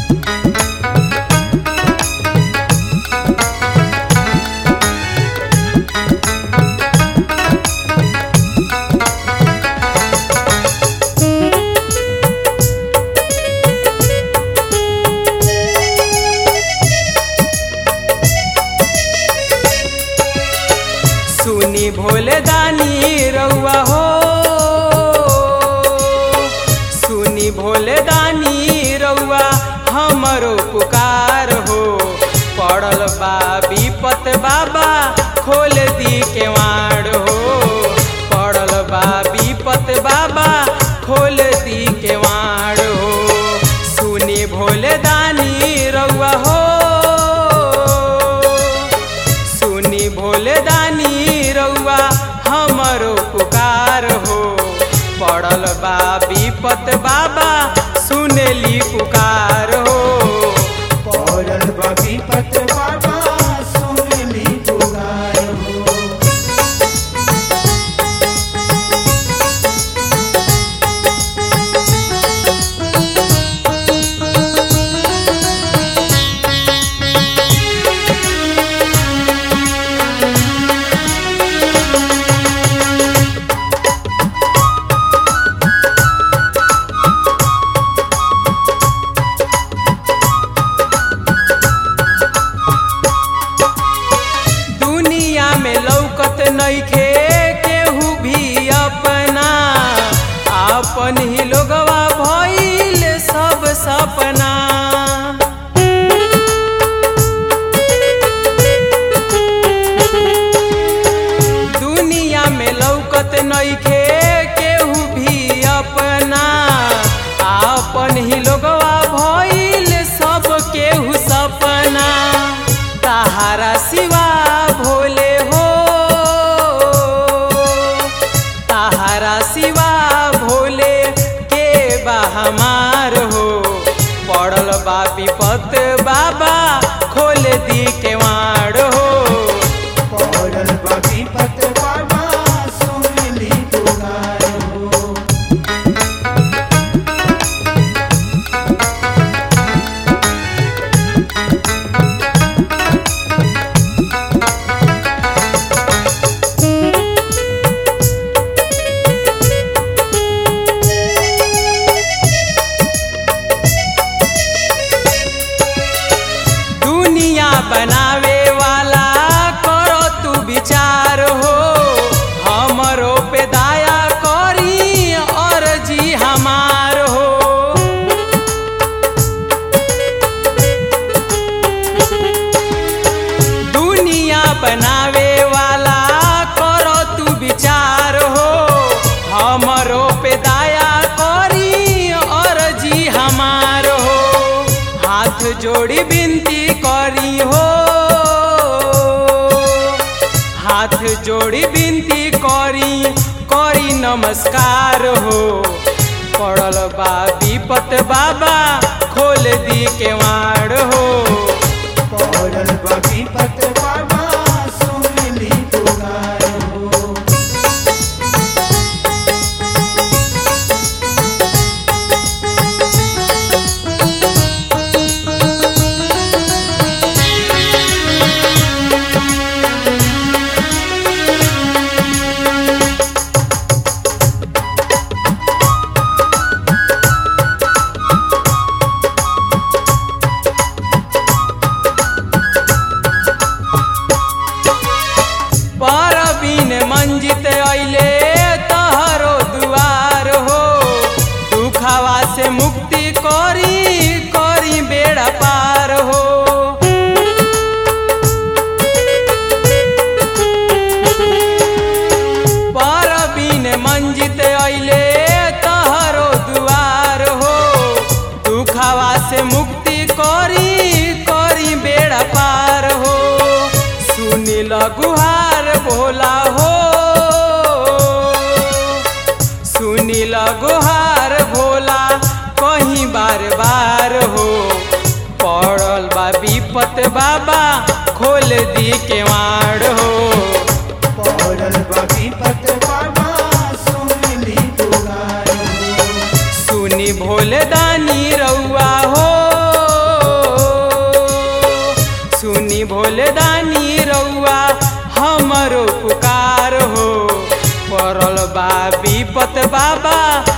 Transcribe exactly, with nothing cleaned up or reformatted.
सुनी भोले दानी रउआ हो, सुनी भोले दानी रउआ हमरो पुकार हो। पड़ल बा विपत बाबा खोल दी केवाड़ हो, पड़ल बा विपत बाबा खोल दी केवाड़ हो। सुनी भोले दानी रउआ हो, सुनी भोले दानी रउआ हमरो पुकार हो। पड़ल बा विपत बाबा सुनेली पुकार हो, पड़ल बा विपत बाबा सुनेली पुकार हो। नइखे केहू भी अपना, आपन ही लोगवा भइल सब सपना। दुनिया में लौकत नइखे केहू भी अपना, आपन ही लोगवा भइल सब केहू सपना। तहारा सिवा भोले हो, तहारा सिवा भोले के बा हमार हो। पड़ल बा विपत बाबा खोल दी केवाड़ हो, पड़ल बा विपत बाबा सुनेली पुकार हो। बनावे वाला करो तू विचार हो, हमरो पे दया करी और जी हमार हो। दुनिया बनावे वाला करो तू विचार हो, हमरो पे दया करी और जी हमार हो। हाथ जोड़ी विनती करी हो, हाथ जोड़ी विनती करी करी नमस्कार हो। पड़ल बा विपत बाबा खोल दी केवाड़ हो, पड़ल बा विपत बाबा सुनेली पुकार हो। परवीन मंजित अइले तहरो दुआर हो, दुखवा से मुक्ति करी करी बेड़ा पार हो। परवीन मंजित अइले तहरो दुआर हो, दुखवा से मुक्ति करी करी बेड़ा पार हो। सुनिल गुहार भोला हो, सुनिल गुहार भोला कहीं बार बार हो। पड़ल बा विपत बाबा खोल दी केवाड़ हो, पड़ल बा विपत बाबा सुनेली पुकार हो। सुनी भोले दानी रउआ हो, विपत बाबा